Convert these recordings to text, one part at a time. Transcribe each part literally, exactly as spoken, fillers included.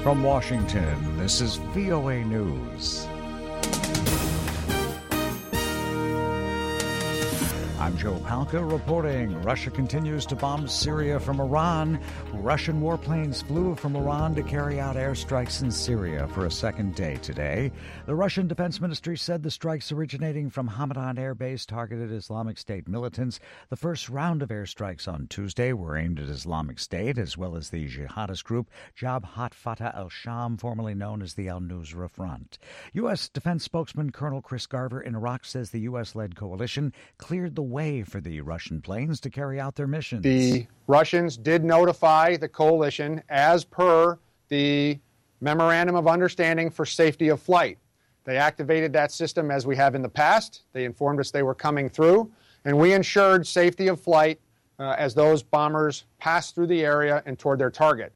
From Washington, this is V O A News. I'm Joe Palca reporting. Russia continues to bomb Syria from Iran. Russian warplanes flew from Iran to carry out airstrikes in Syria for a second day today. The Russian Defense Ministry said the strikes originating from Hamadan Air Base targeted Islamic State militants. The first round of airstrikes on Tuesday were aimed at Islamic State, as well as the jihadist group Jabhat Fatah al-Sham, formerly known as the Al-Nusra Front. U S. Defense spokesman Colonel Chris Garver in Iraq says the U S-led coalition cleared the way for the Russian planes to carry out their missions. The Russians did notify the coalition as per the Memorandum of Understanding for Safety of Flight. They activated that system as we have in the past. They informed us they were coming through, and we ensured safety of flight uh, as those bombers passed through the area and toward their target.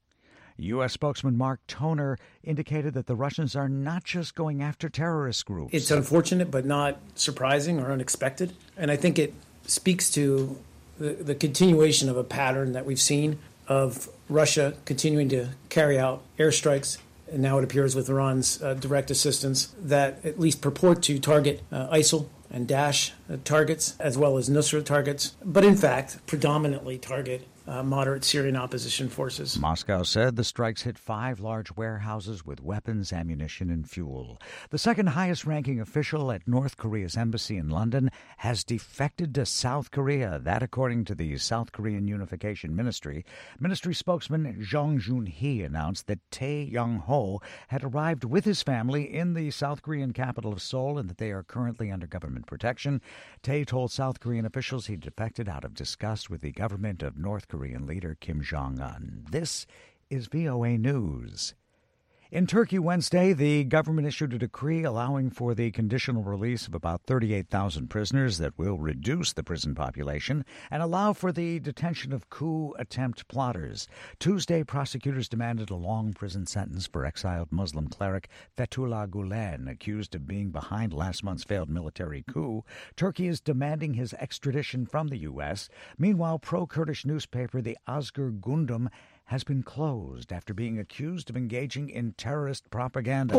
U S spokesman Mark Toner indicated that the Russians are not just going after terrorist groups. It's unfortunate, but not surprising or unexpected. And I think it speaks to the, the continuation of a pattern that we've seen of Russia continuing to carry out airstrikes, and now it appears with Iran's uh, direct assistance, that at least purport to target uh, ISIL and Daesh uh, targets, as well as Nusra targets, but in fact predominantly target Uh, moderate Syrian opposition forces. Moscow said the strikes hit five large warehouses with weapons, ammunition, and fuel. The second highest-ranking official at North Korea's embassy in London has defected to South Korea. That, according to the South Korean Unification Ministry. Ministry spokesman Jong Joon-hee announced that Tae Young-ho had arrived with his family in the South Korean capital of Seoul and that they are currently under government protection. Tae told South Korean officials he defected out of disgust with the government of North Korean leader Kim Jong-un. This is V O A News. In Turkey Wednesday, the government issued a decree allowing for the conditional release of about thirty-eight thousand prisoners that will reduce the prison population and allow for the detention of coup attempt plotters. Tuesday, prosecutors demanded a long prison sentence for exiled Muslim cleric Fethullah Gulen, accused of being behind last month's failed military coup. Turkey is demanding his extradition from the U S. Meanwhile, pro-Kurdish newspaper The Özgür Gündem has been closed after being accused of engaging in terrorist propaganda.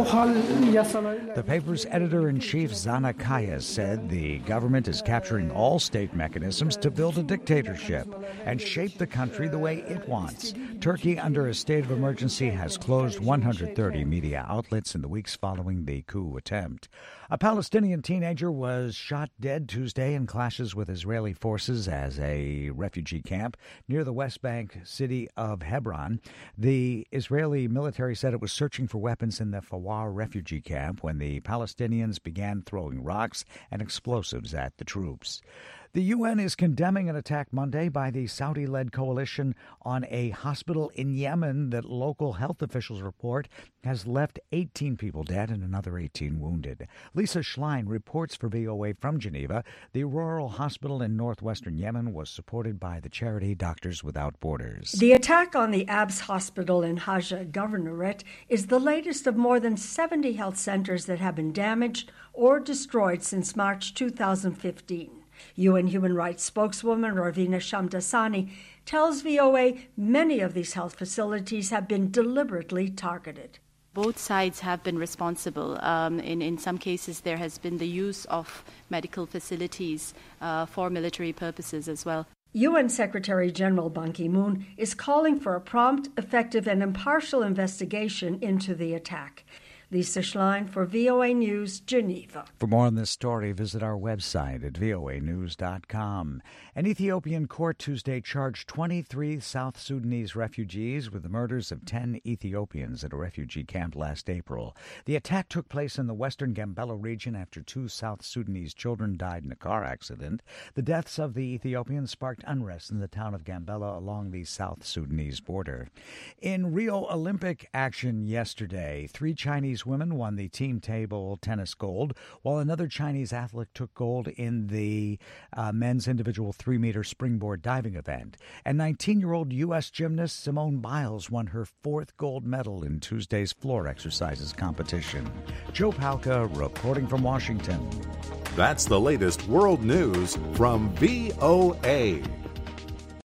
The paper's editor-in-chief Zana Kaya said the government is capturing all state mechanisms to build a dictatorship and shape the country the way it wants. Turkey, under a state of emergency, has closed one hundred thirty media outlets in the weeks following the coup attempt. A Palestinian teenager was shot dead Tuesday in clashes with Israeli forces as a refugee camp near the West Bank city of Hebron. The Israeli military said it was searching for weapons in the Fawar refugee camp when the Palestinians began throwing rocks and explosives at the troops. The U N is condemning an attack Monday by the Saudi-led coalition on a hospital in Yemen that local health officials report has left eighteen people dead and another eighteen wounded. Lisa Schlein reports for V O A from Geneva. The rural hospital in northwestern Yemen was supported by the charity Doctors Without Borders. The attack on the Abs Hospital in Hajj Governorate is the latest of more than seventy health centers that have been damaged or destroyed since March two thousand fifteen. U N Human Rights spokeswoman Ravina Shamdasani tells V O A many of these health facilities have been deliberately targeted. Both sides have been responsible. Um, in, in some cases, there has been the use of medical facilities uh, for military purposes as well. U N Secretary General Ban Ki-moon is calling for a prompt, effective, and impartial investigation into the attack. Lisa Schlein for V O A News, Geneva. For more on this story, visit our website at V O A news dot com. An Ethiopian court Tuesday charged twenty-three South Sudanese refugees with the murders of ten Ethiopians at a refugee camp last April. The attack took place in the western Gambela region after two South Sudanese children died in a car accident. The deaths of the Ethiopians sparked unrest in the town of Gambela along the South Sudanese border. In Rio Olympic action yesterday, three Chinese women won the team table tennis gold, while another Chinese athlete took gold in the uh, men's individual three-meter springboard diving event. And nineteen-year-old U S gymnast Simone Biles won her fourth gold medal in Tuesday's floor exercises competition. Joe Palca reporting from Washington. That's the latest world news from V O A.